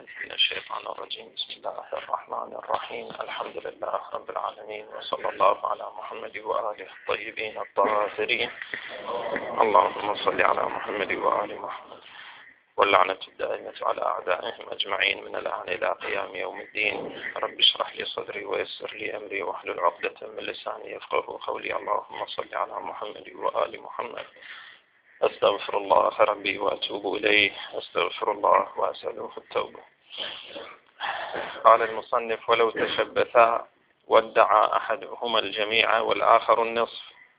من الشيطان الرجيم. بسم الله الرحمن الرحيم. الحمد لله رب العالمين، وصلى الله على محمد وآله الطيبين الطاهرين. اللهم صل على محمد وآل محمد، واللعنة الدائمة على أعدائهم أجمعين من الآن إلى قيام يوم الدين. رب اشرح لي صدري ويسر لي أمري واحلل عقدة من لساني يفقهوا قولي. اللهم صل على محمد وآل محمد. أستغفر الله ربي وأتوب إليه، أستغفر الله وأسأله التوبة. قال المصنف: ولو تشبثا وادعى أحدهما الجميع والآخر النصف.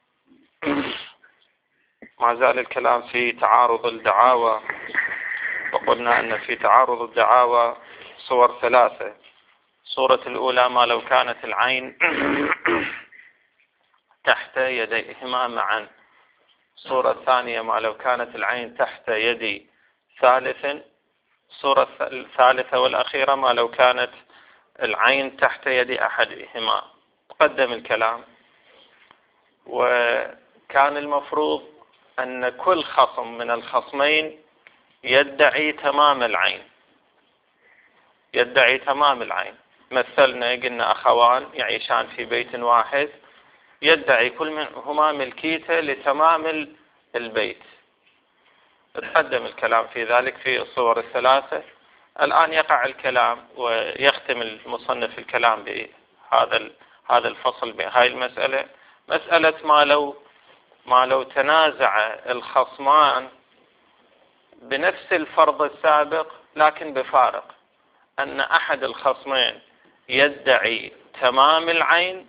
ما زال الكلام في تعارض الدعاوى، وقلنا أن في تعارض الدعاوى صور ثلاثة. صورة الأولى: ما لو كانت العين تحت يديهما معا. الصورة الثانية: ما لو كانت العين تحت يد ثالث. الصورة الثالثة والأخيرة: ما لو كانت العين تحت يد أحدهما. تقدم الكلام، وكان المفروض أن كل خصم من الخصمين يدعي تمام العين، يدعي تمام العين. مثلنا قلنا أخوان يعيشان في بيت واحد، يدعي كل منهما ملكيته لتمام البيت. تقدم الكلام في ذلك في الصور الثلاثة. الآن يقع الكلام ويختم المصنف الكلام بهذا الفصل بهاي المسألة، مسألة ما لو تنازع الخصمان بنفس الفرض السابق لكن بفارق، أن أحد الخصمين يدعي تمام العين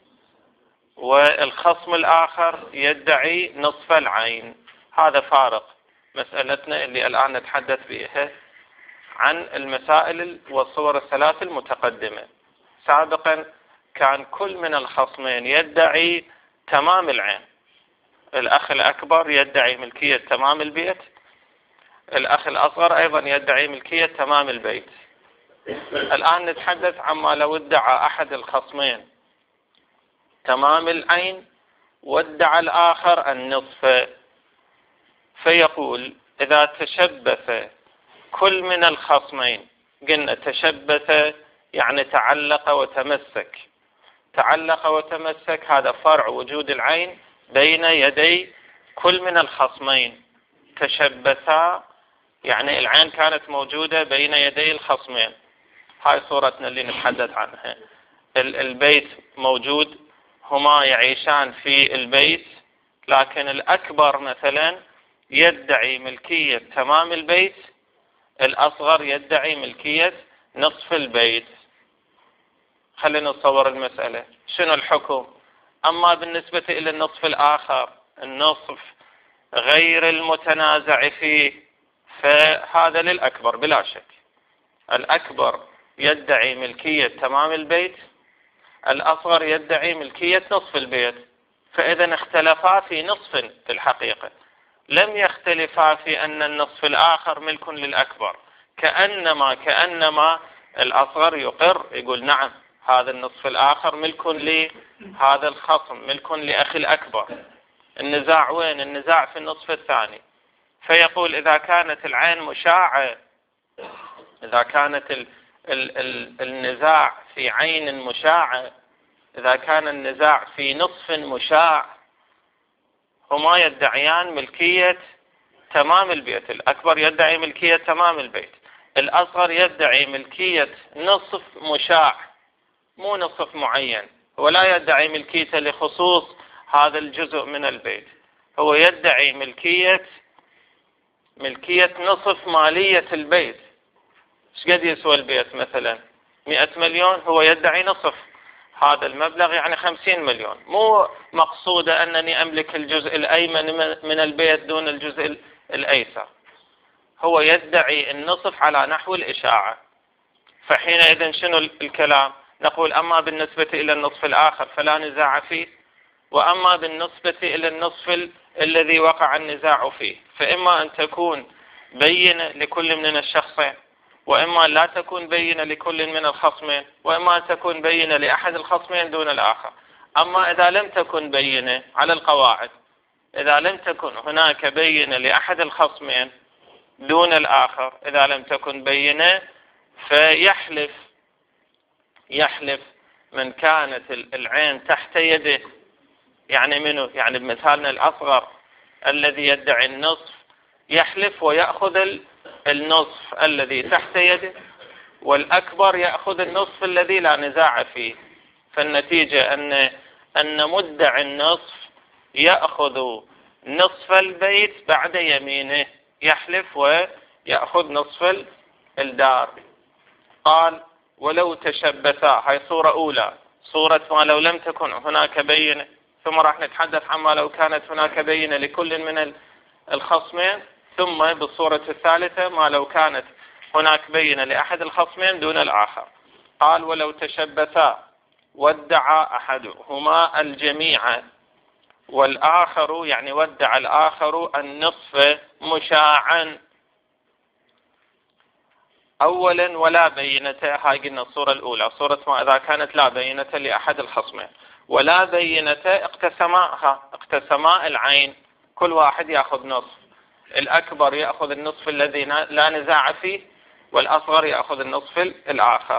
والخصم الآخر يدعي نصف العين. هذا فارق. مسألتنا اللي الآن نتحدث بها عن المسائل والصور الثلاث المتقدمة. سابقا كان كل من الخصمين يدعي تمام العين. الأخ الأكبر يدعي ملكية تمام البيت، الأخ الأصغر أيضا يدعي ملكية تمام البيت. الآن نتحدث عما لو ادعى أحد الخصمين تمام العين وادعى الآخر النصف. فيقول: إذا تشبث كل من الخصمين، قلنا تشبث يعني تعلق وتمسك. تعلق وتمسك هذا فرع وجود العين بين يدي كل من الخصمين. تشبثا يعني العين كانت موجودة بين يدي الخصمين. هاي صورتنا اللي نتحدث عنها. البيت موجود، هما يعيشان في البيت، لكن الأكبر مثلا يدعي ملكية تمام البيت، الأصغر يدعي ملكية نصف البيت. خلينا نتصور المسألة. شنو الحكم؟ أما بالنسبة إلى النصف الآخر، النصف غير المتنازع فيه، فهذا للأكبر بلا شك. الأكبر يدعي ملكية تمام البيت، الأصغر يدعي ملكية نصف البيت. فإذا اختلفا في نصف في الحقيقة، لم يختلفا في أن النصف الآخر ملك للأكبر. كأنما الأصغر يقر، يقول: نعم هذا النصف الآخر ملك لهذا الخصم، ملك لأخي الأكبر. النزاع وين؟ النزاع في النصف الثاني. فيقول: إذا كانت العين مشاعة، إذا كانت النزاع في عين مشاعة، إذا كان النزاع في نصف مشاع، هما يدعيان ملكية تمام البيت. الأكبر يدعي ملكية تمام البيت، الأصغر يدعي ملكية نصف مشاع، مو نصف معين. ولا يدعي ملكيته لخصوص هذا الجزء من البيت، هو يدعي ملكية نصف مالية البيت. ايش قد يسوى البيت؟ مثلا 100 مليون، هو يدعي نصف هذا المبلغ، يعني 50 مليون. مو مقصودة أنني أملك الجزء الأيمن من البيت دون الجزء الأيسر، هو يدعي النصف على نحو الإشاعة. فحينئذ شنو الكلام؟ نقول: أما بالنسبة إلى النصف الآخر فلا نزاع فيه، وأما بالنسبة إلى النصف الذي وقع النزاع فيه، فإما أن تكون بينة لكل من الشخصين، وإما لا تكون بينة لكل من الخصمين، وإما أن تكون بينة لأحد الخصمين دون الآخر. أما إذا لم تكن بينة على القواعد، إذا لم تكن هناك بينة لأحد الخصمين دون الآخر، إذا لم تكن بينة يحلف من كانت العين تحت يده، يعني منه؟ يعني بمثالنا الأصغر الذي يدعي النصف يحلف ويأخذ النصف الذي تحت يده، والأكبر يأخذ النصف الذي لا نزاع فيه. فالنتيجة أن مدعي النصف يأخذ نصف البيت بعد يمينه، يحلف ويأخذ نصف الدار. قال ولو تشبثا، هاي صورة أولى، صورة ما لو لم تكن هناك بينة، ثم راح نتحدث عما لو كانت هناك بينة لكل من الخصمين، ثم بالصورة الثالثة ما لو كانت هناك بينة لأحد الخصمين دون الآخر. قال ولو تشبثا وادعى أحدهما الجميع والآخر، يعني ودع الآخر النصف مشاعا أولا ولا بينة. هاي قلنا الصورة الأولى، صورة ما إذا كانت لا بينة لأحد الخصمين، ولا بينة اقتسما العين، كل واحد يأخذ نصف، الأكبر يأخذ النصف الذي لا نزاع فيه، والأصغر يأخذ النصف الآخر.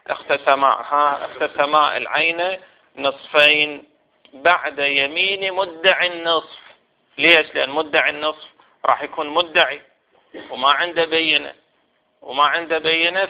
اقتسما العين نصفين بعد يمين مدعي النصف. ليش؟ لأن مدعي النصف راح يكون مدعي وما عنده بينة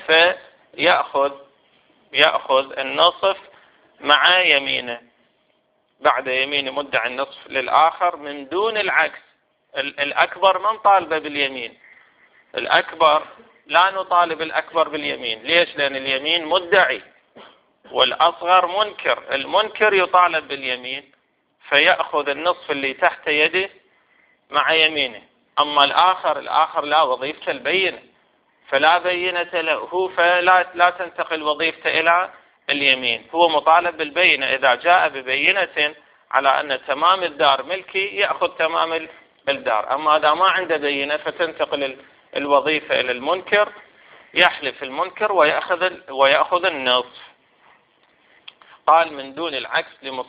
فيأخذ النصف مع يمينه، بعد يمين مدعي النصف للآخر من دون العكس. الأكبر ما نطالبه باليمين، الأكبر لا نطالب الأكبر باليمين. ليش؟ لأن اليمين مدعي والأصغر منكر، المنكر يطالب باليمين فيأخذ النصف اللي تحت يده مع يمينه. أما الآخر لا وظيفة البينة، فلا بينة له، فلا تنتقل وظيفته إلى اليمين، هو مطالب بالبينة. إذا جاء ببينة على أن تمام الدار ملكي يأخذ تمام الدار، أما إذا ما عنده بينة فتنتقل الوظيفة إلى المنكر، يحلف المنكر ويأخذ النصف. قال من دون العكس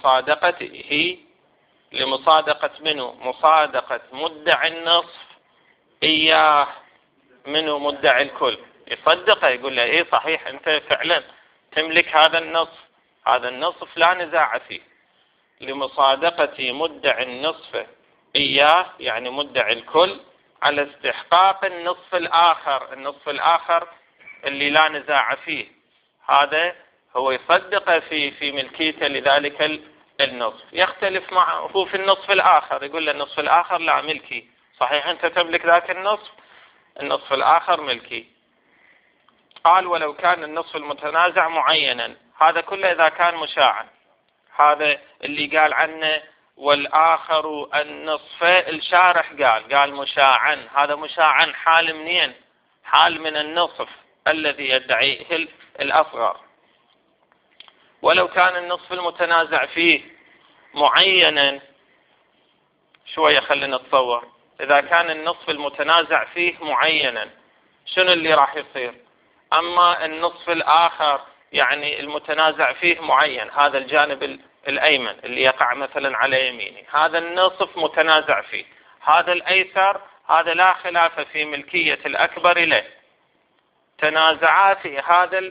لمصادقة منه، مصادقة مدعي النصف إياه منه مدعي الكل، يصدقه يقول له إيه صحيح أنت فعلا تملك هذا النصف لا نزاع فيه. لمصادقة مدعي النصف إياه يعني مدعي الكل على استحقاق النصف الآخر اللي لا نزاع فيه، هذا هو يصدق في ملكيته لذلك النصف. يختلف معه هو في النصف الآخر، يقول له النصف الآخر لا ملكي، صحيح أنت تملك ذاك النصف الآخر ملكي. قال ولو كان النصف المتنازع معينا، هذا كله إذا كان مشاعا، هذا اللي قال عنه والآخر النصف، الشارح قال مشاعا، هذا مشاعا حال منين؟ حال من النصف الذي يدعيه الأصغر. ولو كان النصف المتنازع فيه معينا، شوية خلينا نتصور، إذا كان النصف المتنازع فيه معينا شنو اللي راح يصير؟ أما النصف الآخر يعني المتنازع فيه معين، هذا الجانب الأيمن اللي يقع مثلا على يميني، هذا النصف متنازع فيه، هذا الأيسر هذا لا خلاف في ملكية الأكبر له، تنازعا في هذا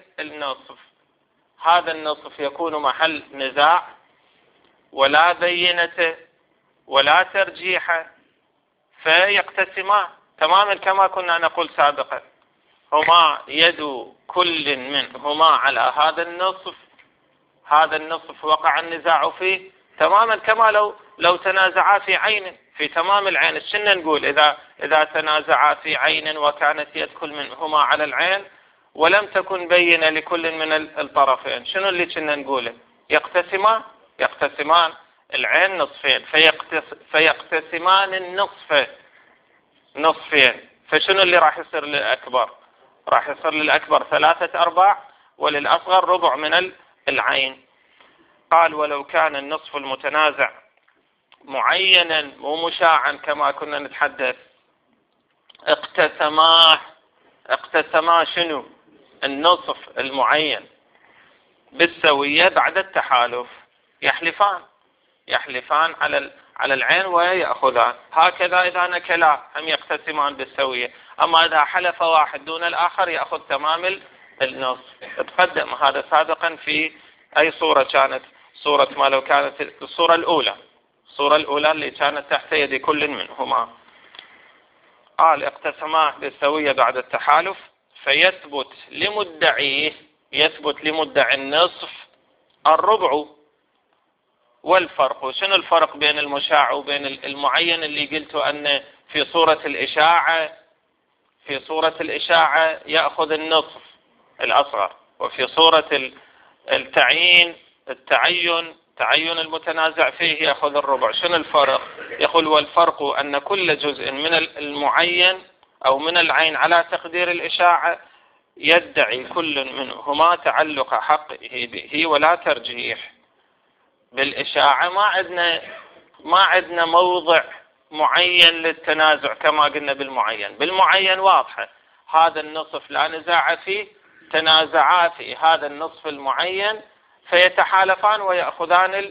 النصف يكون محل نزاع ولا بينة ولا ترجيح، فيقتسما تماما كما كنا نقول سابقا، هما يد كل منهما على هذا النصف وقع النزاع فيه تماما كما لو تنازعا في عين، في تمام العين. شنو نقول إذا تنازعا في عين وكانت يد كل منهما على العين ولم تكن بينة لكل من الطرفين، شنو اللي كنا نقوله؟ يقتسمان العين نصفين، فيقتسمان النصف نصفين، فشنو اللي راح يصير للأكبر؟ راح يصير للأكبر 3/4 وللأصغر ربع من العين. قال ولو كان النصف المتنازع معينا ومشاعا كما كنا نتحدث، اقتسما شنو؟ النصف المعين بالسوية بعد التحالف، يحلفان على العين ويأخذان، هكذا إذا نكلا هم يقتسمان بالسوية. أما إذا حلف واحد دون الآخر يأخذ تمام النصف. تقدم هذا سابقا في أي صورة كانت؟ صورة ما لو كانت الصورة الأولى اللي كانت تحت يد كل منهما. قال اقتسما بالسوية بعد التحالف، فيثبت لمدعي النصف الربع والفرق. شنو الفرق بين المشاع وبين المعين اللي قلت أن في صورة الإشاعة يأخذ النصف الأصغر، وفي صورة التعين المتنازع فيه يأخذ الربع. شنو الفرق؟ يقول والفرق أن كل جزء من المعين أو من العين على تقدير الإشاعة يدعي كل منهما تعلق حقه به ولا ترجيح. بالإشاعة ما عندنا موضع معين للتنازع كما قلنا بالمعين واضحة، هذا النصف لا نزاع فيه، تنازعا في هذا النصف المعين فيتحالفان ويأخذان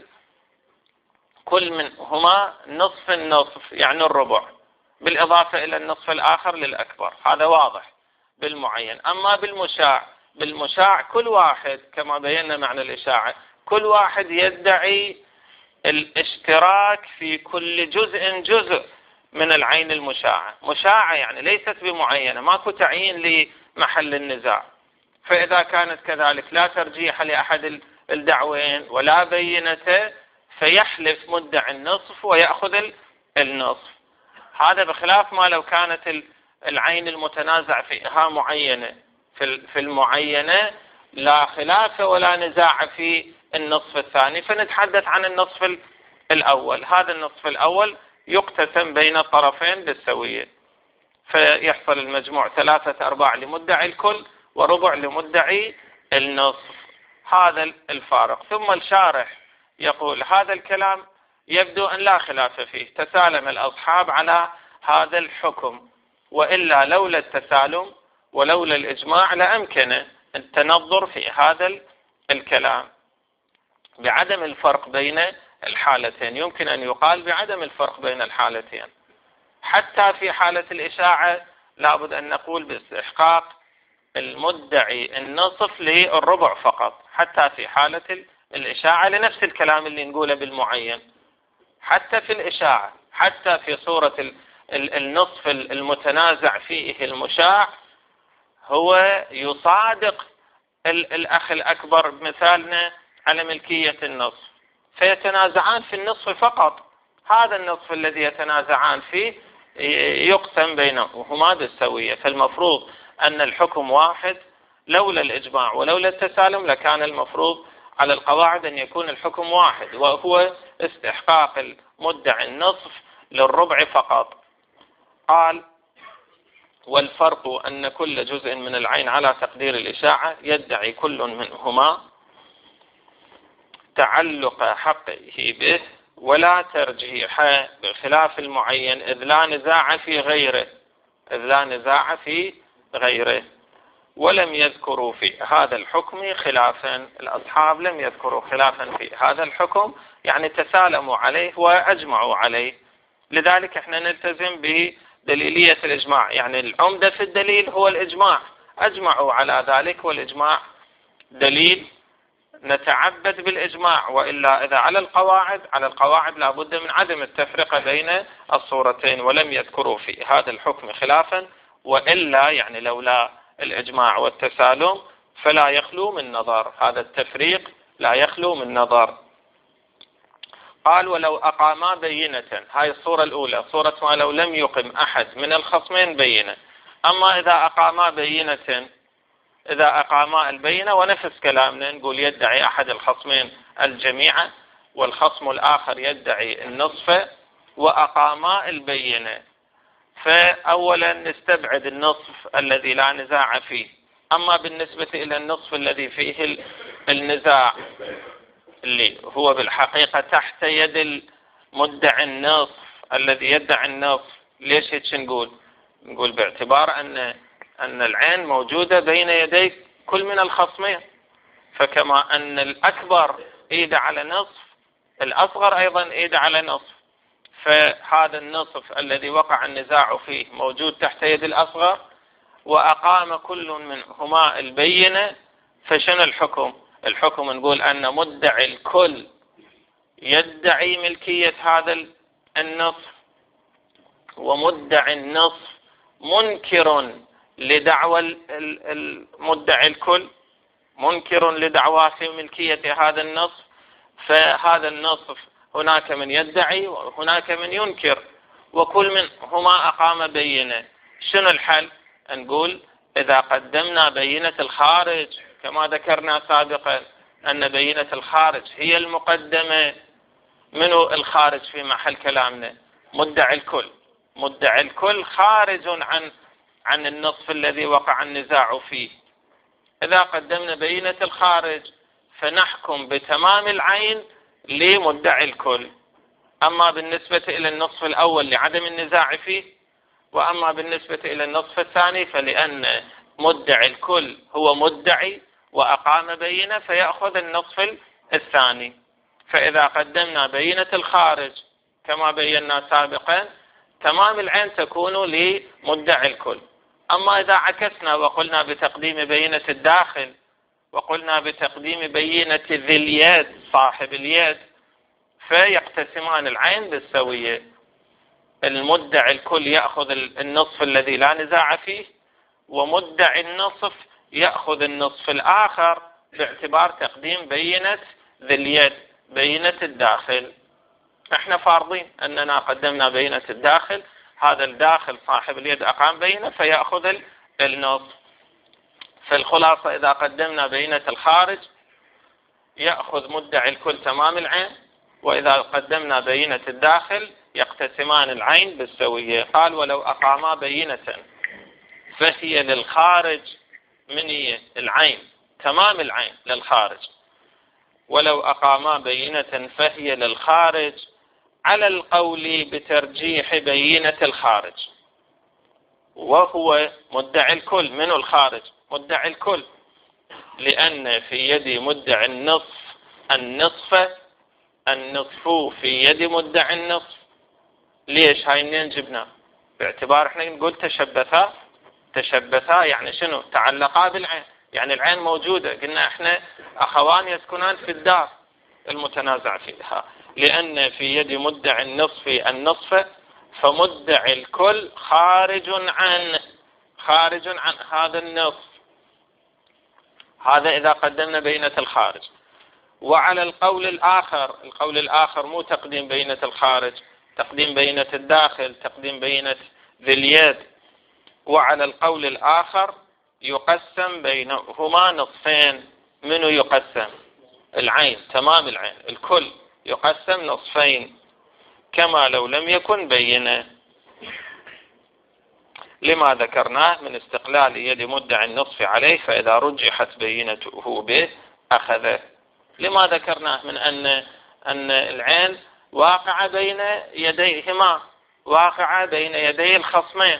كل منهما نصف يعني الربع بالإضافة إلى النصف الآخر للأكبر. هذا واضح بالمعين. أما بالمشاع كل واحد كما بينا معنى الإشاعة، كل واحد يدعي الاشتراك في كل جزء من العين مشاعة يعني ليست بمعينة، ماكو تعيين لمحل النزاع. فإذا كانت كذلك لا ترجيح لأحد الدعوين ولا بينته، فيحلف مدعي النصف ويأخذ النصف. هذا بخلاف ما لو كانت العين المتنازع فيها معينة. في المعينة لا خلاف ولا نزاع في النصف الثاني، فنتحدث عن النصف الأول. هذا النصف الأول يقتسم بين الطرفين بالسوية، فيحصل المجموع 3/4 لمدعي الكل وربع لمدعي النصف. هذا الفارق. ثم الشارح يقول هذا الكلام يبدو أن لا خلاف فيه، تسالم الأصحاب على هذا الحكم، وإلا لولا التسالم ولولا الإجماع لأمكن التنظر في هذا الكلام بعدم الفرق بين الحالتين. يمكن أن يقال بعدم الفرق بين الحالتين. حتى في حالة الإشاعة لابد أن نقول باستحقاق المدعي النصف للربع فقط، حتى في حالة الإشاعة لنفس الكلام اللي نقوله بالمعين. حتى في الإشاعة، حتى في صورة النصف المتنازع فيه المشاع، هو يصادق الأخ الأكبر بمثالنا على ملكية النصف، فيتنازعان في النصف فقط. هذا النصف الذي يتنازعان فيه يقسم بينهما بالسوية. فالمفروض أن الحكم واحد، لولا الإجماع ولولا التسالم لكان المفروض على القواعد أن يكون الحكم واحد، وهو استحقاق المدعي النصف للربع فقط. قال والفرق أن كل جزء من العين على تقدير الإشاعة يدعي كل منهما تعلق حقه به ولا ترجيح، بخلاف المعين إذ لا نزاع في غيره. ولم يذكروا في هذا الحكم خلافا، الأصحاب لم يذكروا خلافا في هذا الحكم، يعني تسالموا عليه وأجمعوا عليه. لذلك احنا نلتزم بدليلية الإجماع، يعني العمدة في الدليل هو الإجماع، أجمعوا على ذلك، والإجماع دليل نتعبد بالإجماع. وإلا إذا على القواعد لا بد من عدم التفرقة بين الصورتين. ولم يذكروا في هذا الحكم خلافا، وإلا يعني لولا الإجماع والتسالم فلا يخلو من نظر، هذا التفريق لا يخلو من نظر. قال ولو أقاما بينة، هاي الصورة الأولى، صورة ما لو لم يقم أحد من الخصمين بينة. أما إذا أقاما البينة، ونفس كلامنا نقول يدعي أحد الخصمين الجميع والخصم الآخر يدعي النصف وأقاما البينة، فأولا نستبعد النصف الذي لا نزاع فيه. أما بالنسبة إلى النصف الذي فيه النزاع اللي هو بالحقيقة تحت يد المدعي النصف الذي يدعي النصف، ليش هيك نقول باعتبار أن العين موجودة بين يدي كل من الخصمين، فكما أن الأكبر إيد على نصف، الأصغر أيضا إيد على نصف، فهذا النصف الذي وقع النزاع فيه موجود تحت يد الأصغر، وأقام كل منهما البينة، فشنو الحكم؟ الحكم نقول أن مدعي الكل يدعي ملكية هذا النصف، ومدعي النصف منكر لدعوى المدعي الكل، منكر لدعواه في ملكية هذا النصف. فهذا النصف هناك من يدعي وهناك من ينكر، وكل منهما أقام بينة. شنو الحل؟ نقول إذا قدمنا بينة الخارج كما ذكرنا سابقا أن بينة الخارج هي المقدمة. منو الخارج في محل كلامنا؟ مدعي الكل. مدعي الكل خارج عن النصف الذي وقع النزاع فيه. إذا قدمنا بينة الخارج فنحكم بتمام العين لمدعي الكل. أما بالنسبة إلى النصف الأول لعدم النزاع فيه، وأما بالنسبة إلى النصف الثاني فلأن مدعي الكل هو مدعي وأقام بينة فيأخذ النصف الثاني. فإذا قدمنا بينة الخارج كما بينا سابقا تمام العين تكون لمدعي الكل. أما إذا عكسنا وقلنا بتقديم بينة الداخل وقلنا بتقديم بينة ذي اليد صاحب اليد فيقتسمان العين بالسوية. المدعي الكل يأخذ النصف الذي لا نزاع فيه، ومدعي النصف يأخذ النصف الآخر باعتبار تقديم بينة ذي اليد بينة الداخل. احنا فارضين أننا قدمنا بينة الداخل، هذا الداخل صاحب اليد أقام بينة فيأخذ النصف. فالخلاصة إذا قدمنا بينة الخارج يأخذ مدعي الكل تمام العين، وإذا قدمنا بينة الداخل يقتسمان العين بالسوية. قال ولو أقاما بينة فهي للخارج من هي العين تمام العين للخارج، ولو أقاما بينة فهي للخارج على القول بترجيح بينة الخارج، وهو مدعي الكل. من الخارج؟ مدعي الكل، لأن في يد مدعي النصف في يد مدعي النصف. ليش؟ هاي منين جبنا؟ باعتبار احنا نقول تشبثا يعني شنو؟ تعلقا بالعين، يعني العين موجودة. قلنا احنا أخوان يسكنان في الدار المتنازع فيها. لأن في يد مدعي النصف فمدعي الكل خارج عن هذا النصف. هذا إذا قدمنا بينة الخارج. وعلى القول الآخر مو تقديم بينة الخارج، تقديم بينة الداخل، تقديم بينة ذي اليد. وعلى القول الآخر يقسم بينهما نصفين. منو يقسم؟ العين تمام العين الكل يقسم نصفين كما لو لم يكن بينة، لما ذكرناه من استقلال يد مدعي النصف عليه، فإذا رجحت بينته به أخذه. لما ذكرناه من أن العين واقعة بين يديهما، واقعة بين يدي الخصمين،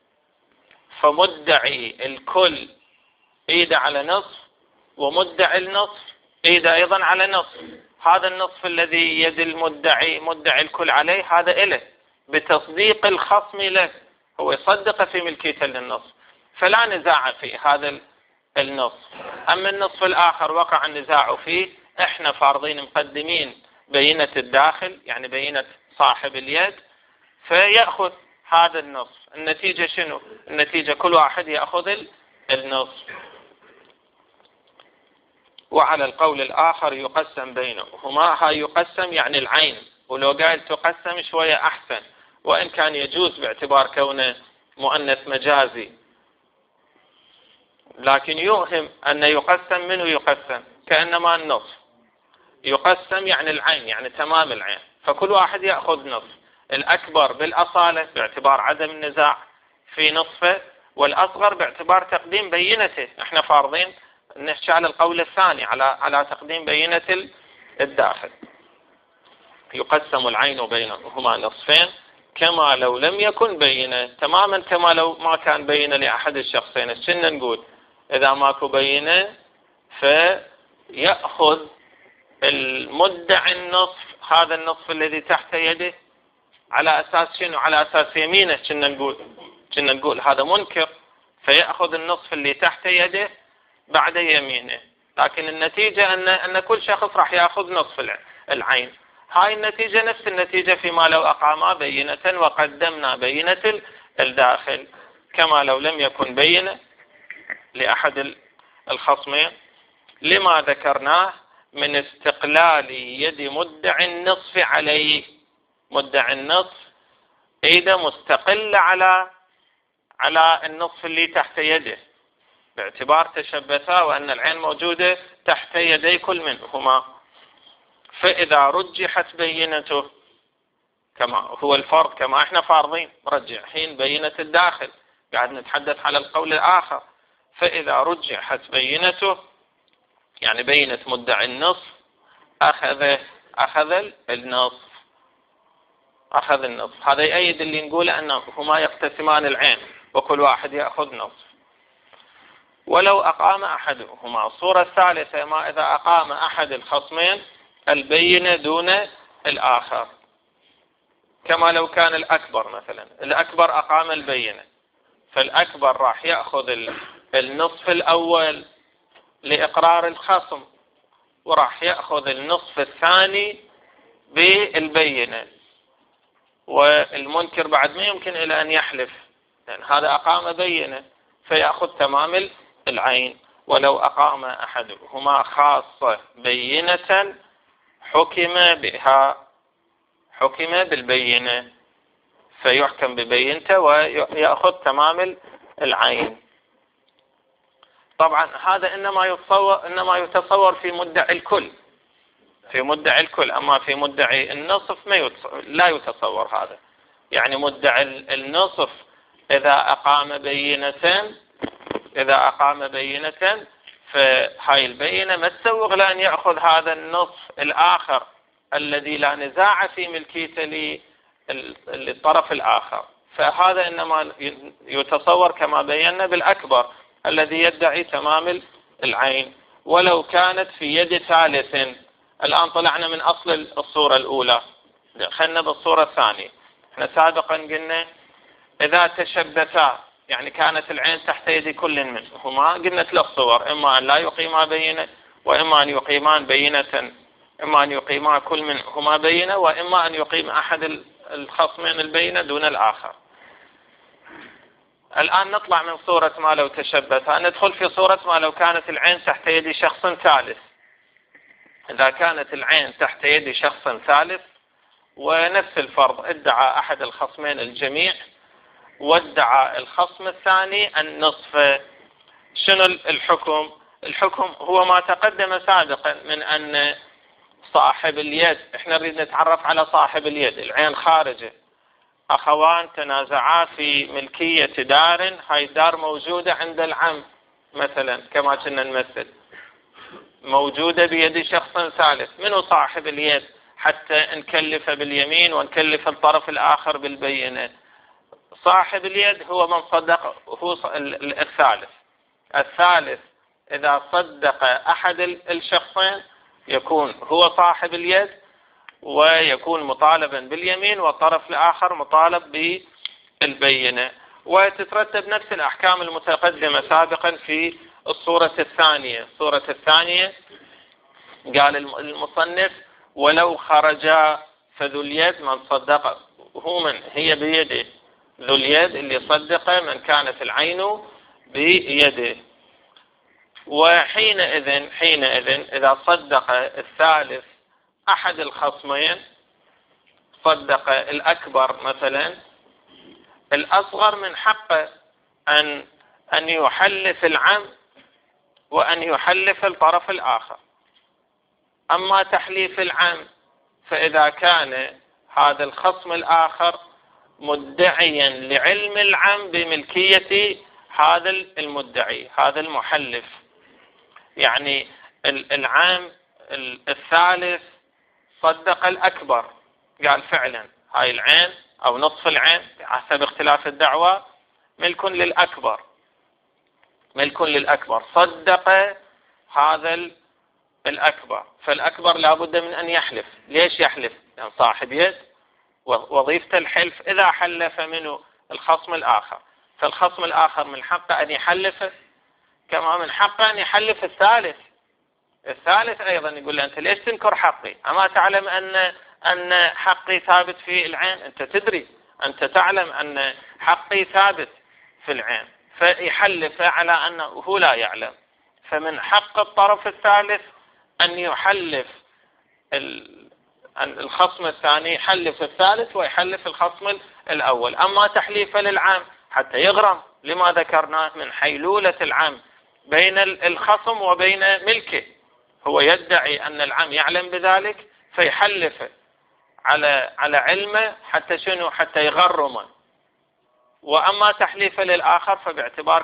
فمدعي الكل ايد على نصف، ومدعي النصف ايد ايضا على نصف. هذا النصف الذي يد مدعي الكل عليه هذا إله بتصديق الخصم له، هو يصدق في ملكيته للنصف، فلا نزاع في هذا النصف. أما النصف الآخر وقع النزاع فيه، احنا فارضين مقدمين بينة الداخل يعني بينة صاحب اليد، فيأخذ هذا النصف. النتيجة شنو؟ النتيجة كل واحد يأخذ النصف. وعلى القول الآخر يقسم بينهما. هاي يقسم يعني العين، ولو قال تقسم شوية أحسن، وإن كان يجوز باعتبار كونه مؤنث مجازي، لكن يوهم أن يقسم. منه يقسم؟ كأنما النصف يقسم يعني العين يعني تمام العين، فكل واحد يأخذ نصف. الأكبر بالأصالة باعتبار عدم النزاع في نصفه، والأصغر باعتبار تقديم بينته. احنا فارضين نحكي على القول الثاني على تقديم بينة الداخل. يقسم العين بينهما نصفين كما لو لم يكن بينة، تماما كما لو ما كان بينة لأحد الشخصين. شنو نقول؟ إذا ماكو بينة فيأخذ المدعي النصف، هذا النصف الذي تحت يده، على أساس شنو؟ على أساس يمينه. كنا نقول هذا منكر، فيأخذ النصف اللي تحت يده بعد يمينه، لكن النتيجة أن كل شخص راح يأخذ نصف العين. هاي النتيجة نفس النتيجة فيما لو أقاما بينة وقدمنا بينة الداخل، كما لو لم يكن بينة لأحد الخصمين، لما ذكرناه من استقلال يد مدعي النصف عليه. مدعي النصف إذا مستقل على النصف اللي تحت يده، باعتبار تشبثا وأن العين موجودة تحت يدي كل منهما. فإذا رجحت بينته، كما هو الفرض، كما احنا فارضين مرجحين بينة الداخل، قاعد نتحدث على القول الآخر. فإذا رجحت بينته يعني بينة مدعي النصف، أخذ النصف. هذا يؤيد اللي نقوله أنهما يقتسمان العين وكل واحد يأخذ نصف. ولو أقام أحدهما، الصورة الثالثة ما إذا أقام أحد الخصمين البينة دون الآخر، كما لو كان الأكبر مثلا، الأكبر أقام البينة، فالأكبر راح يأخذ النصف الأول لإقرار الخصم، وراح يأخذ النصف الثاني بالبينة، والمنكر بعد ما يمكن إلى أن يحلف، لأن هذا أقام بينة فيأخذ تمام العين. ولو أقام أحدهما خاصة بينة حكم بالبينة، فيحكم ببينته ويأخذ تمام العين. طبعا هذا إنما يتصور في مدعي الكل، أما في مدعي النصف لا يتصور هذا. يعني مدعي النصف إذا أقام بينة فهاي البينة ما تسوغ لأن يأخذ هذا النصف الآخر الذي لا نزاع في ملكيته للطرف الآخر. فهذا إنما يتصور كما بينا بالأكبر الذي يدعي تمام العين، ولو كانت في يد ثالث. الآن طلعنا من أصل الصورة الأولى، خلنا بالصورة الثانية. احنا سابقا قلنا إذا تشبثا، يعني كانت العين تحت يد كل منهما، قلنا 3 صور: إما أن لا يقيما بينة، وإما أن يقيمان بينة، إما أن يقيما كل منهما بينة، وإما أن يقيم أحد الخصمين البينة دون الآخر. الآن نطلع من صورة ما لو تشبثا، ندخل في صورة ما لو كانت العين تحت يد شخص ثالث. إذا كانت العين تحت يد شخص ثالث ونفس الفرض، ادعى أحد الخصمين الجميع وادعى الخصم الثاني النصف، شنو الحكم؟ الحكم هو ما تقدم سابقا من أن صاحب اليد، احنا نريد نتعرف على صاحب اليد، العين خارجة، أخوان تنازعا في ملكية دار، هاي الدار موجودة عند العم مثلا، كما كنا نمثل، موجودة بيد شخص ثالث. منو صاحب اليد حتى نكلف باليمين ونكلف الطرف الآخر بالبينة؟ صاحب اليد هو من صدق، هو الثالث إذا صدق أحد الشخصين يكون هو صاحب اليد ويكون مطالبا باليمين، والطرف الآخر مطالب بالبينة، وتترتب نفس الأحكام المتقدمة سابقا في الصورة الثانية. الصورة الثانية قال المصنف: ولو خرجا فذو اليد من صدق، هو من هي بيده، ذو اليد اللي صدق من كانت العين بيده. وحينئذ إذا صدق الثالث أحد الخصمين، صدق الأكبر مثلا، الأصغر من حقه أن يحلف العم وأن يحلف الطرف الآخر. أما تحليف العم فإذا كان هذا الخصم الآخر مدعيا لعلم العم بملكية هذا المدعي، هذا المحلف، يعني العام الثالث صدق الأكبر، قال فعلا هاي العين أو نصف العين حسب اختلاف الدعوة ملك للأكبر، صدق هذا الأكبر، فالأكبر لابد من أن يحلف. ليش يحلف؟ يعني صاحب يد، وظيفة الحلف إذا حلف منه الخصم الآخر فالخصم الآخر من حقه أن يحلفه، كما من حقه أن يحلف الثالث أيضا يقول له أنت ليش تنكر حقي؟ أما تعلم أن حقي ثابت في العين؟ أنت تدري، أنت تعلم أن حقي ثابت في العين، فيحلف على أنه هو لا يعلم. فمن حق الطرف الثالث أن يحلف الخصم الثاني، يحلف الثالث ويحلف الخصم الأول. أما تحليفه للعام حتى يغرم لما ذكرناه من حيلولة العام بين الخصم وبين ملكه، هو يدعي أن العام يعلم بذلك فيحلفه على علمه حتى شنو؟ حتى يغرمه. وأما تحليفه للآخر فباعتبار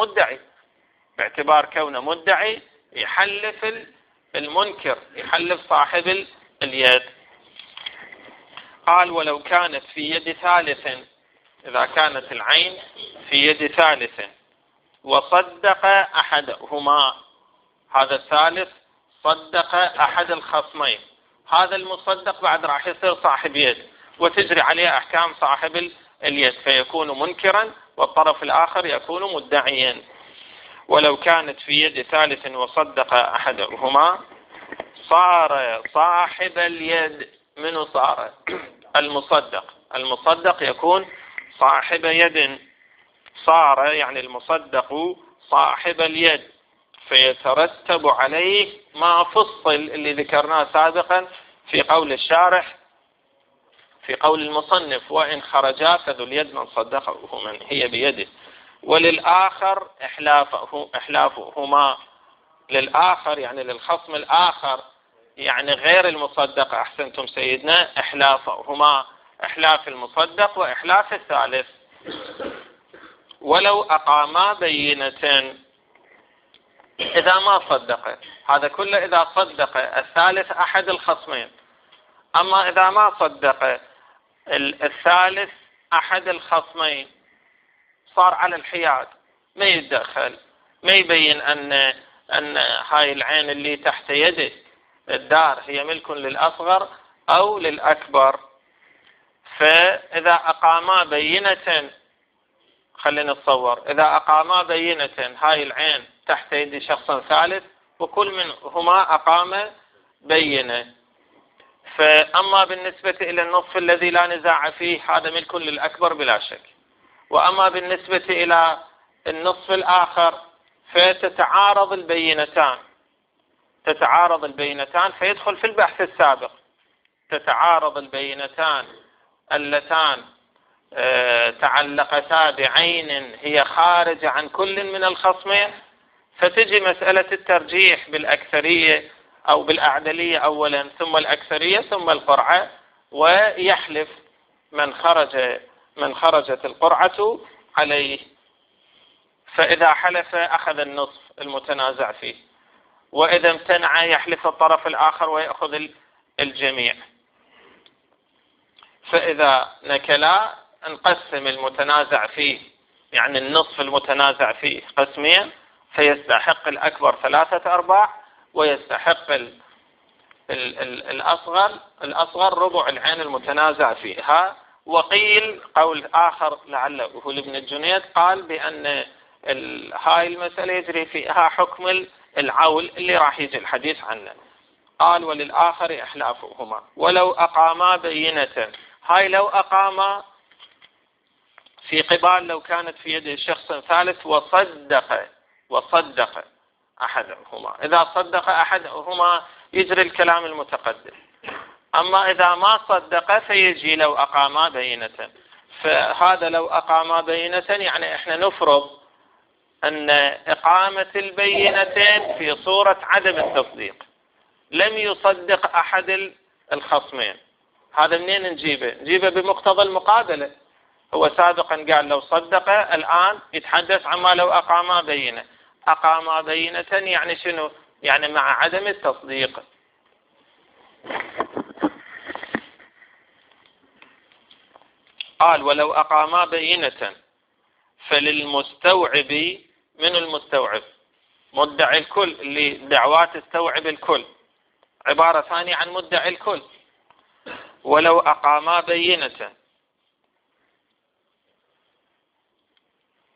كونه مدعي يحلف المنكر، يحلف صاحب اليد. قال ولو كانت في يد ثالث، إذا كانت العين في يد ثالث وصدق أحدهما، هذا الثالث صدق أحد الخصمين، هذا المصدق بعد راح يصير صاحب يد وتجري عليه أحكام صاحب اليد، فيكون منكرا والطرف الآخر يكون مدعيا. ولو كانت في يد ثالث وصدق أحدهما صار صاحب اليد. منو صار؟ المصدق يكون صاحب يد، صار يعني المصدق صاحب اليد، فيترتب عليه ما فصل اللي ذكرناه سابقا في قول الشارح، في قول المصنف وإن خرجا فذو اليد من صدقه من هي بيده، وللآخر إحلافهما، للآخر يعني للخصم الآخر يعني غير المصدق، أحسنتم سيدنا، إحلافهما، إحلاف المصدق وإحلاف الثالث. ولو أقاما بينة، إذا ما صدق، هذا كله إذا صدق الثالث أحد الخصمين. أما إذا ما صدق الثالث أحد الخصمين صار على الحياد، ما يتدخل، ما يبين أن هاي العين اللي تحت يده الدار هي ملك للأصغر أو للأكبر. فإذا أقاما بينة، خلينا نتصور إذا أقاما بينة، هاي العين تحت يد شخص ثالث وكل منهما أقام بينة، فأما بالنسبة إلى النصف الذي لا نزاع فيه هذا ملك للأكبر بلا شك. وأما بالنسبة إلى النصف الآخر فتتعارض البينتان فيدخل في البحث السابق. تتعارض البينتان اللتان تعلقتا بعين هي خارجة عن كل من الخصمين، فتجي مسألة الترجيح بالأكثرية أو بالأعدلية أولا ثم الأكثرية ثم القرعة، ويحلف من خرجت القرعة عليه. فإذا حلف أخذ النصف المتنازع فيه، وإذا امتنع يحلف الطرف الآخر ويأخذ الجميع. فإذا نكلا نقسم المتنازع فيه، يعني النصف المتنازع فيه قسمين، فيستحق الأكبر 3/4 ويستحق الأصغر ربع العين المتنازع فيها. وقيل قول آخر لعله هو لابن الجنيد قال بأن هاي المسألة يجري فيها حكم العول اللي راح يجي الحديث عنه. قال وللآخر إحلافهما ولو أقاما بينة، هاي لو أقاما في قبال لو كانت في يد شخص ثالث وصدق أحدهما. إذا صدق أحدهما يجري الكلام المتقدم. أما إذا ما صدق فيجي لو أقاما بينة. فهذا لو أقاما بينة يعني إحنا نفرض أن إقامة البينتين في صورة عدم التصديق، لم يصدق أحد الخصمين. هذا منين نجيبه بمقتضى المقابلة. هو سابقا قال لو صدق، الآن يتحدث عما لو أقاما بينة. أقاما بينة يعني شنو؟ يعني مع عدم التصديق. قال ولو أقاما بينة فللمستوعب، من المستوعب؟ مدعي الكل، اللي دعوات تستوعب الكل، عبارة ثانية عن مدعي الكل. ولو أقاما بينة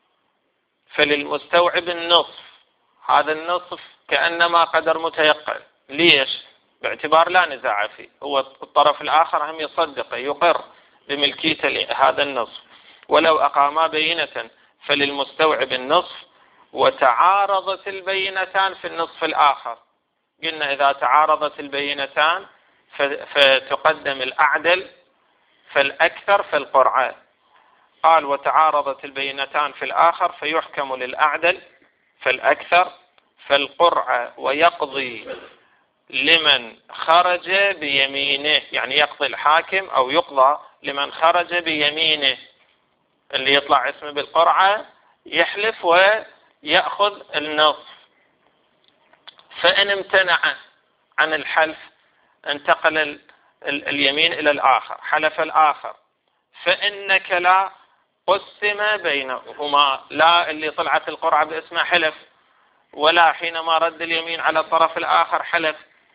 فللمستوعب النصف. هذا النصف كأنما قدر متيقن. ليش؟ باعتبار لا نزاع فيه، هو الطرف الآخر هم يصدق يقر بملكية هذا النصف. ولو أقاما بينة فللمستوعب النصف، وتعارضت البينتان في النصف الآخر. قلنا إذا تعارضت البينتان فتقدم الأعدل فالأكثر فالقرعة. قال وتعارضت البينتان في الآخر فيحكم للأعدل فالأكثر فالقرعة، ويقضي لمن خرج بيمينه، يعني يقضي الحاكم أو يقضى لمن خرج بيمينه. اللي يطلع اسمه بالقرعة يحلف ويأخذ النصف. فإن امتنع عن الحلف انتقل اليمين إلى الآخر، حلف الآخر، فإنك لا قسم بينهما. لا اللي طلعت القرعة باسمه حلف، ولا حينما رد اليمين على الطرف الآخر حلف،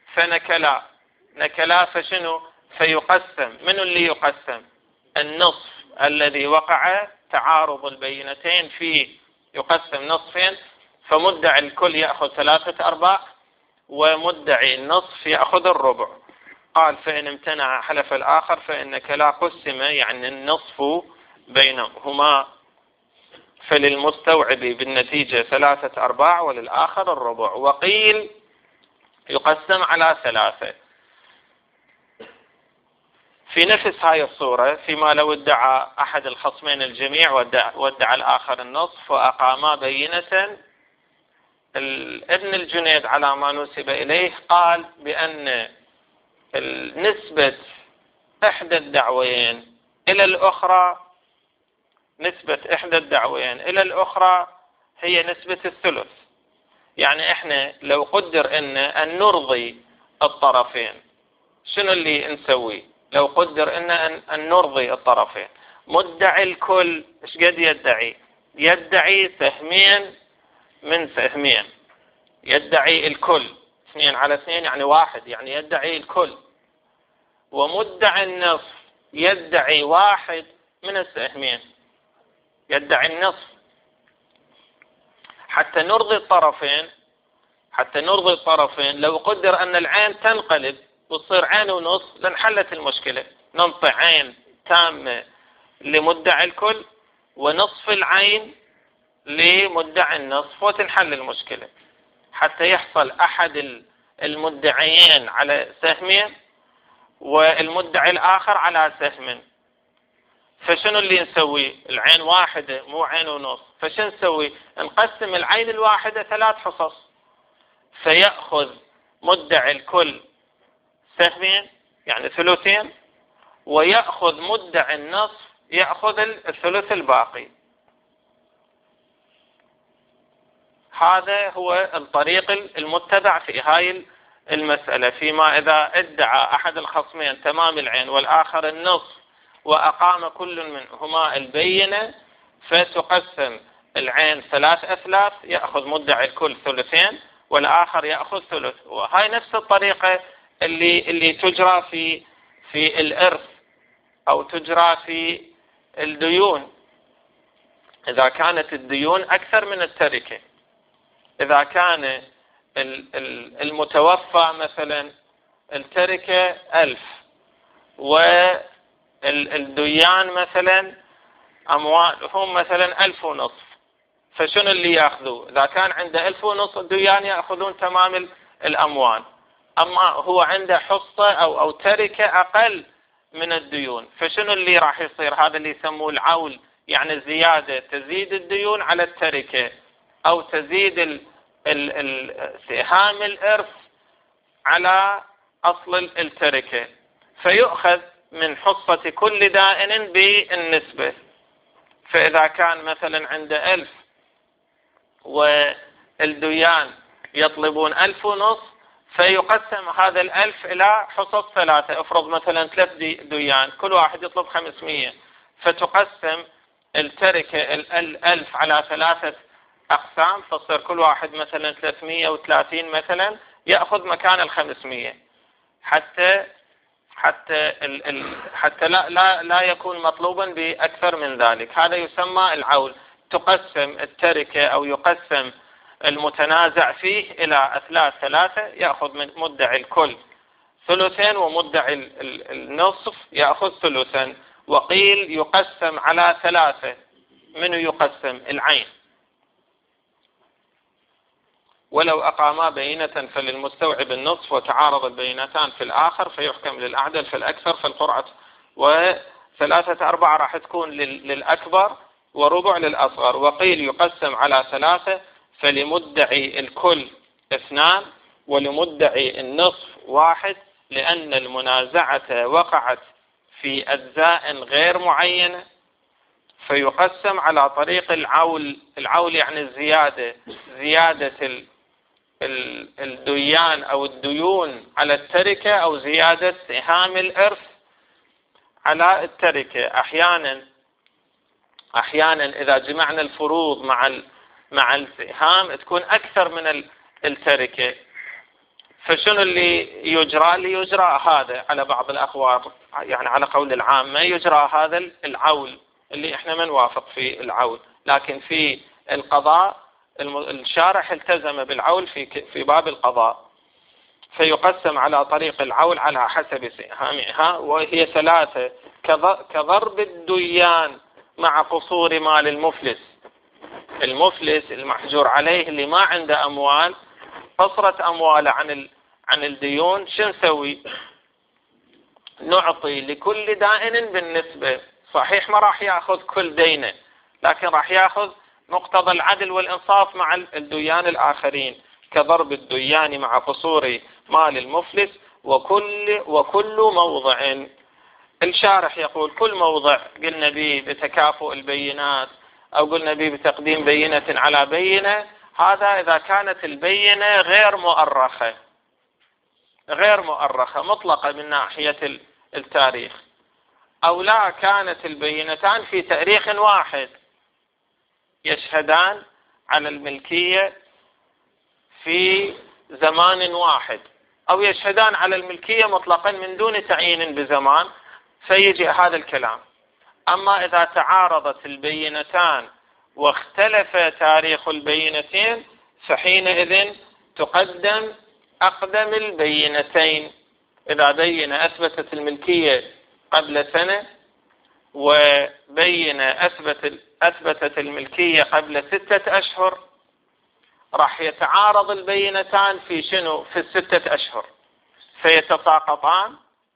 فنكلا فشنو؟ فيقسم. من اللي يقسم؟ النصف الذي وقع تعارض البينتين فيه يقسم نصفين، فمدعي الكل يأخذ 3/4 ومدعي النصف يأخذ الربع. قال فإن امتنع حلف الآخر فإنك لا قسم، يعني النصف بينهما، فللمستوعب بالنتيجة 3/4 وللآخر الربع. وقيل يقسم على 3. في نفس هاي الصورة فيما لو ادعى أحد الخصمين الجميع وادعى الآخر النصف وأقاما بينة، ابن الجنيد على ما نسب إليه قال بأن نسبة إحدى الدعوين إلى الأخرى، نسبة إحدى الدعوين إلى الأخرى هي نسبة الثلث. يعني إحنا لو قدر أن نرضي الطرفين، شنو اللي نسوي؟ لو قدر أن نرضي الطرفين، مدعي الكل إيش قد يدعي؟ يدعي سهمين من سهمين، يدعي الكل 2 على 2 يعني 1، يعني يدعي الكل. ومدعي النصف يدعي 1 من السهمين، يدعي النصف. حتى نرضي الطرفين لو قدر أن العين تنقلب وتصير عين ونص لانحلت المشكلة. ننطي عين تامة لمدعي الكل ونصف العين لمدعي النصف وتنحل المشكلة. حتى يحصل أحد المدعيين على سهمين والمدعي الآخر على سهم. فشنو اللي نسوي؟ العين 1 مو عين ونص، فشنو نسوي؟ نقسم العين الواحدة 3 حصص، فيأخذ مدعي الكل سهمين يعني 2، ويأخذ مدعي النصف يأخذ الثلث الباقي. هذا هو الطريق المتبع في هاي المسألة. فيما إذا ادعى أحد الخصمين تمام العين والآخر النصف وأقام كل منهما البينة، فتقسم العين 3 أثلاث، يأخذ مدعي الكل 2 والآخر يأخذ ثلث. وهاي نفس الطريقة اللي تجرى في الإرث أو تجرى في الديون. إذا كانت الديون أكثر من التركة، إذا كان المتوفى مثلا التركة 1000 والديان مثلا أموالهم مثلا 1500، فشنو اللي يأخذوا؟ إذا كان عنده 1500 الديان يأخذون تمام الأموال، أما هو عنده حصة أو تركة أقل من الديون، فشنو اللي راح يصير؟ هذا اللي يسموه العول، يعني الزيادة، تزيد الديون على التركة أو تزيد سهام الإرث على أصل التركة، فيؤخذ من حصة كل دائن بالنسبة. فإذا كان مثلا عنده 1000 والديان يطلبون 1500، فيقسم هذا 1000 إلى حصص 3. افرض مثلا 3 ديان كل واحد يطلب 500، فتقسم التركة 1000 على 3 أقسام، فتصير كل واحد مثلا 330 مثلا يأخذ مكان 500، حتى لا يكون مطلوبا بأكثر من ذلك. هذا يسمى العول، تقسم التركة أو يقسم المتنازع فيه إلى أثلاث ثلاثة، يأخذ من مدعي الكل ثلثين ومدعي النصف يأخذ ثلثا. وقيل يقسم على ثلاثة، منه يقسم؟ العين. ولو أقاما بينة فللمستوعب النصف، وتعارض البينتان في الآخر فيحكم للأعدل في الأكثر فالقرعة. وثلاثة أربعة راح تكون للأكبر وربع للأصغر. وقيل يقسم على ثلاثة فلمدعي الكل اثنان ولمدعي النصف واحد، لأن المنازعة وقعت في أجزاء غير معينة، فيقسم على طريق العول. العول يعني الزيادة، زيادة الديان أو الديون على التركة، أو زيادة سهام الإرث على التركة. أحيانا إذا جمعنا الفروض مع السهام تكون أكثر من التركة. فشنو اللي يجرى؟ اللي يجرى هذا على بعض الأقوال، يعني على قول العامة يجرى هذا العول، اللي احنا ما نوافق في العول، لكن في القضاء الشارح التزم بالعول في باب القضاء. فيقسم على طريق العول على حسب سهامها، وهي ثلاثة، كضرب الديان مع قصور مال المفلس. المفلس المحجور عليه اللي ما عنده أموال، قصرت أمواله عن الديون، شو نسوي؟ نعطي لكل دائن بالنسبة. صحيح ما راح يأخذ كل دينه، لكن راح يأخذ مقتضى العدل والإنصاف مع الديان الآخرين، كضرب الديان مع قصور مال المفلس. وكل موضع، الشارح يقول كل موضع قلنا به بتكافؤ البينات، أو قلنا به بتقديم بينة على بينة، هذا إذا كانت البينة غير مؤرخة مطلقة من ناحية التاريخ، أو لا كانت البينتان في تاريخ واحد، يشهدان على الملكية في زمان واحد، أو يشهدان على الملكية مطلقا من دون تعيين بزمان، فيجي هذا الكلام. أما إذا تعارضت البينتان واختلف تاريخ البينتين، فحينئذ تقدم أقدم البينتين. إذا بين أثبتت الملكية قبل سنة، وبين أثبتت الملكية قبل 6 أشهر، راح يتعارض البينتان في شنو؟ في 6 أشهر، فيتساقطان.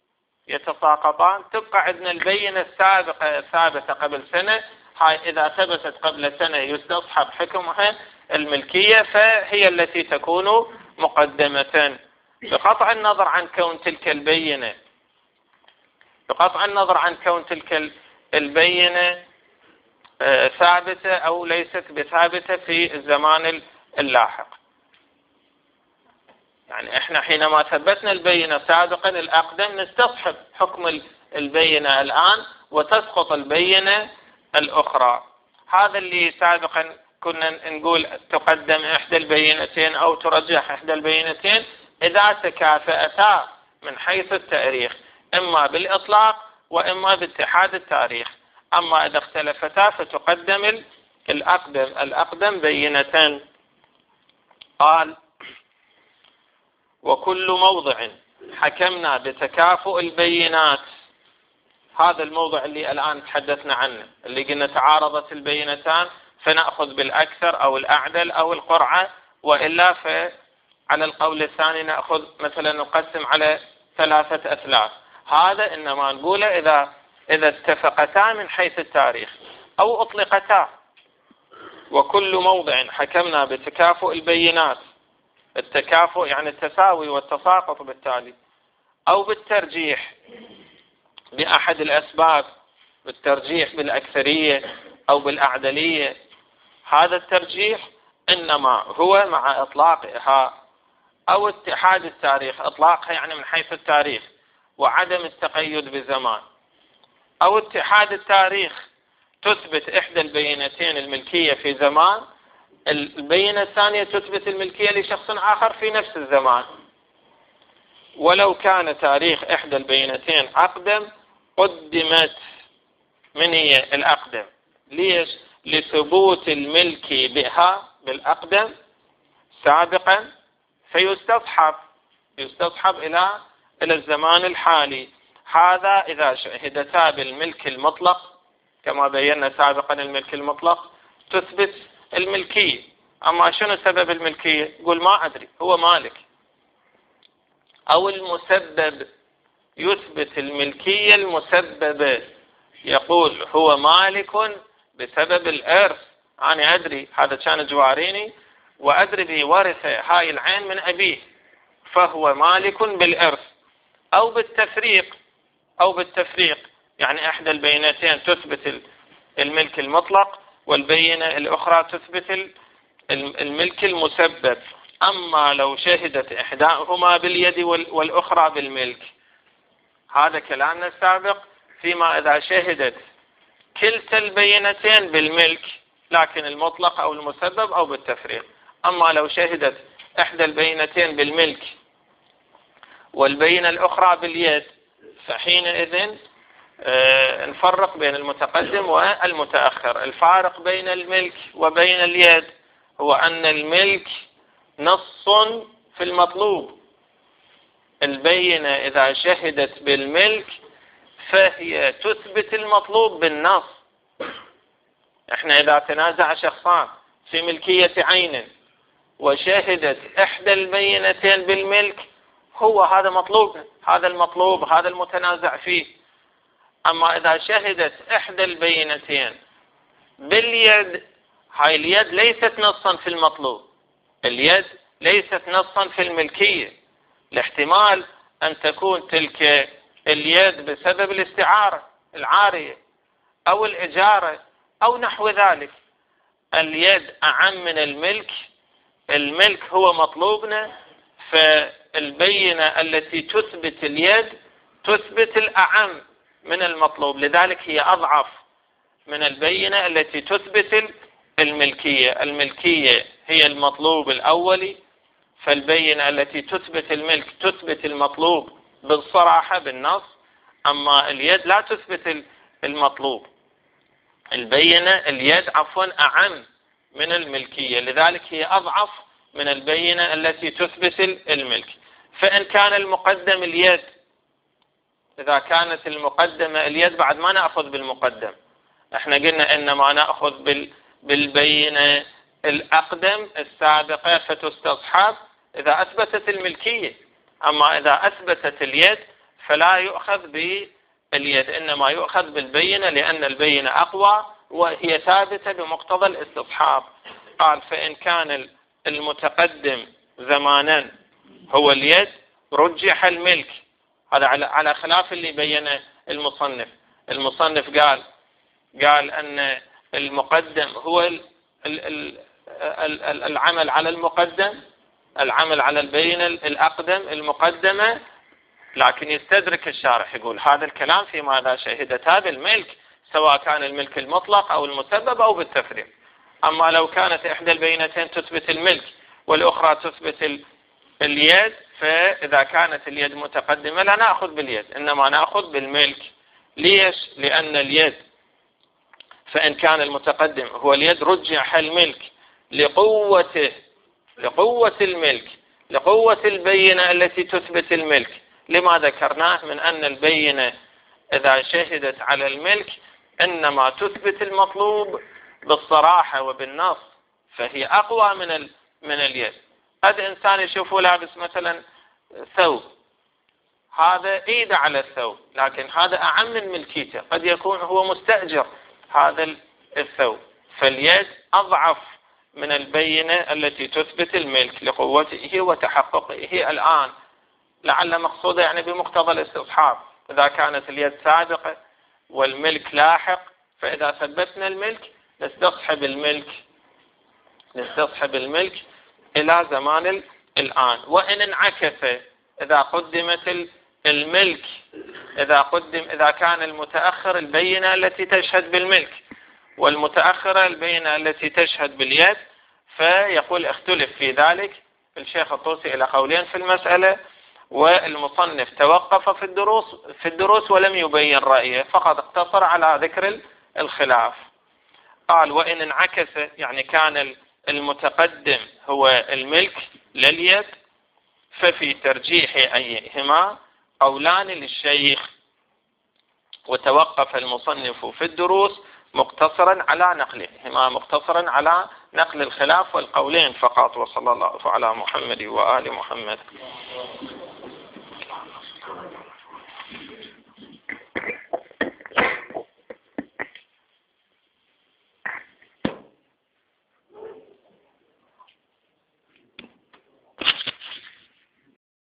تبقى عندنا البينة السابقة ثابتة قبل سنة، هاي إذا ثبتت قبل سنة يستصحب حكمها الملكية، فهي التي تكون مقدمة، بقطع النظر عن كون تلك البينة ثابتة أو ليست بثابتة في الزمان اللاحق. يعني احنا حينما ثبتنا البينة سابقا الأقدم نستصحب حكم البينة الآن، وتسقط البينة الأخرى. هذا اللي سابقا كنا نقول تقدم إحدى البينتين أو ترجح إحدى البينتين إذا تكافأتا من حيث التاريخ، إما بالإطلاق وإما باتحاد التاريخ. أما إذا اختلفتا فتقدم الأقدم بينتان. قال: وكل موضع حكمنا بتكافؤ البينات. هذا الموضع اللي الآن تحدثنا عنه، اللي قلنا تعارضت البينتان فنأخذ بالأكثر أو الأعدل أو القرعة، وإلا فعلى القول الثاني نأخذ مثلا نقسم على 3 أثلاث. هذا إنما نقوله إذا اتفقتا من حيث التاريخ أو أطلقتا. وكل موضع حكمنا بتكافؤ البينات، التكافؤ يعني التساوي والتساقط بالتالي، أو بالترجيح بأحد الأسباب، بالترجيح بالأكثرية أو بالأعدلية. هذا الترجيح إنما هو مع إطلاقها أو اتحاد التاريخ، إطلاقها يعني من حيث التاريخ وعدم التقيد بزمان، أو اتحاد التاريخ تثبت إحدى البينتين الملكية في زمان، البينة الثانية تثبت الملكية لشخص آخر في نفس الزمان. ولو كان تاريخ إحدى البينتين أقدم قدمت. من هي الأقدم؟ ليش؟ لثبوت الملك بها بالأقدم سابقا فيستصحب إلى الزمان الحالي. هذا إذا شهدتا بالملك المطلق، كما بينا سابقا الملك المطلق تثبت الملكية. أما شنو سبب الملكية؟ يقول ما أدري، هو مالك. أو المسبب يثبت الملكية المسببة، يقول هو مالك بسبب الإرث، أنا أدري هذا كان جواريني وأدري بورث هاي العين من أبيه، فهو مالك بالإرث. أو بالتفريق يعني إحدى البينتين تثبت الملك المطلق والبينة الأخرى تثبت الملك المسبب. أما لو شهدت إحداهما باليد والأخرى بالملك، هذا كلامنا السابق فيما إذا شهدت كلتا البينتين بالملك لكن المطلق أو المسبب أو بالتفريق. أما لو شهدت إحدى البينتين بالملك والبينة الأخرى باليد، فحينئذ نفرق بين المتقدم والمتأخر. الفارق بين الملك وبين اليد هو أن الملك نص في المطلوب. البينة إذا شهدت بالملك فهي تثبت المطلوب بالنص. احنا إذا تنازع شخصان في ملكية عين وشهدت إحدى البينتين بالملك، هو هذا مطلوب، هذا المطلوب، هذا المتنازع فيه. أما إذا شهدت إحدى البينتين باليد، هاي اليد ليست نصا في المطلوب، اليد ليست نصا في الملكية. الاحتمال أن تكون تلك اليد بسبب الاستعارة العارية أو الإجارة أو نحو ذلك. اليد أعم من الملك، الملك هو مطلوبنا، فالبينة التي تثبت اليد تثبت الأعم من المطلوب، لذلك هي أضعف من البينة التي تثبت الملكية. الملكية هي المطلوب الأولي، فالبينة التي تثبت الملك تثبت المطلوب بالصراحة بالنص. أما اليد لا تثبت المطلوب، اليد أعم من الملكية، لذلك هي أضعف من البينة التي تثبت الملك. فإن كان المقدم اليد، إذا كانت المقدمة اليد بعد ما نأخذ بالمقدم، احنا قلنا إنما نأخذ بالبينة الأقدم السابقة فتستصحب إذا أثبتت الملكية. أما إذا أثبتت اليد فلا يؤخذ باليد، إنما يؤخذ بالبينة، لأن البينة أقوى وهي ثابتة بمقتضى الاستصحاب. قال فإن كان المتقدم زمانا هو اليد رجح الملك. هذا على خلاف اللي بينه المصنف قال أن المقدم هو العمل على المقدم، العمل على البينة الأقدم المقدمة، لكن يستدرك الشارح يقول هذا الكلام فيما إذا شهدتا بالملك، سواء كان الملك المطلق أو المسبب أو بالتفريق. أما لو كانت إحدى البينتين تثبت الملك والأخرى تثبت اليد، فإذا كانت اليد متقدمة لا نأخذ باليد، إنما نأخذ بالملك. ليش؟ لأن اليد، فإن كان المتقدم هو اليد رجح الملك لقوة الملك، لقوة البينة التي تثبت الملك. لما ذكرناه من أن البينة إذا شهدت على الملك إنما تثبت المطلوب بالصراحة وبالنص، فهي أقوى من اليد. هذا إنسان يشوفه لابس مثلا ثوب، هذا إيده على الثوب، لكن هذا أعم من ملكيته، قد يكون هو مستأجر هذا الثوب، فاليد أضعف من البينة التي تثبت الملك لقوته وتحققه الآن. لعل مقصوده يعني بمقتضى الاستصحاب، إذا كانت اليد سابقة والملك لاحق، فإذا ثبتنا الملك نستصحب الملك إلى زمان الآن. وإن انعكس، إذا قدمت الملك، إذا كان المتأخر البينة التي تشهد بالملك والمتأخرة البينة التي تشهد باليد، فيقول اختلف في ذلك الشيخ الطوسي إلى قولين في المسألة، والمصنف توقف في الدروس ولم يبين رأيه، فقط اقتصر على ذكر الخلاف. قال وإن انعكس، يعني كان المتقدم هو الملك لليد، ففي ترجيح أيهما قولان للشيخ. وتوقف المصنف في الدروس مقتصرا على نقلهما، مقتصرا على نقل الخلاف والقولين فقط. وصلى الله على محمد وآل محمد.